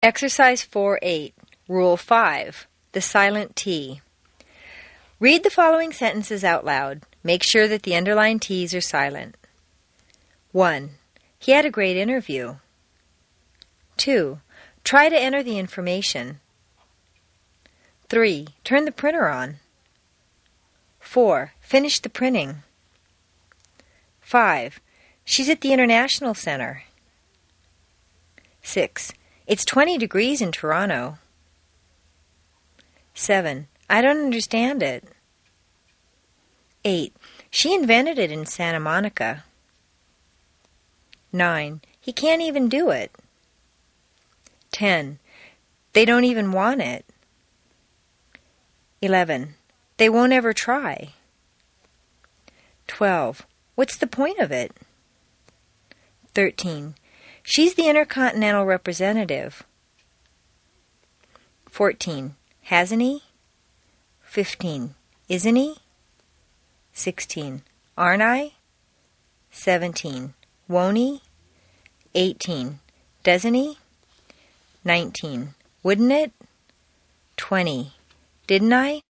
Exercise 4-8, Rule 5, the silent T. Read the following sentences out loud. Make sure that the underlined T's are silent. 1. He had a great interview. 2. Try to enter the information. 3. Turn the printer on. 4. Finish the printing. 5. She's at the International Center. 6. It's 20 degrees in Toronto. 7. I don't understand it. 8. She invented it in Santa Monica. 9. He can't even do it. 10. They don't even want it. 11. They won't ever try. 12. What's the point of it? 13. She's the intercontinental representative. 14. Hasn't he? 15. Isn't he? 16. Aren't I? 17. Won't he? 18. Doesn't he? 19. Wouldn't it? 20. Didn't I?